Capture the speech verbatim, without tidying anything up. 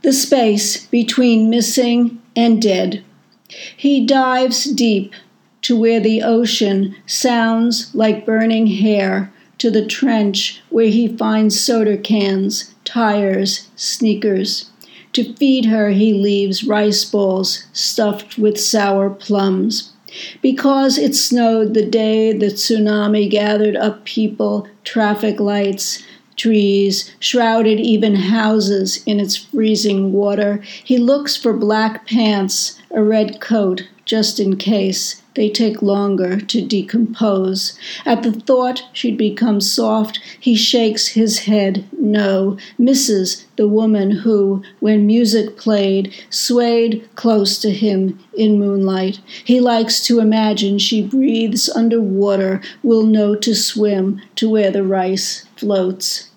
The space between missing and dead. He dives deep to where the ocean sounds like burning hair, to the trench where he finds soda cans, tires, sneakers. To feed her he leaves rice balls stuffed with sour plums. Because it snowed the day the tsunami gathered up people, traffic lights, trees, shrouded even houses in its freezing water, he looks for black pants, a red coat, just in case. They take longer to decompose. At the thought she'd become soft, he shakes his head no, misses the woman who, when music played, swayed close to him in moonlight. He likes to imagine she breathes underwater, will know to swim to where the rice floats.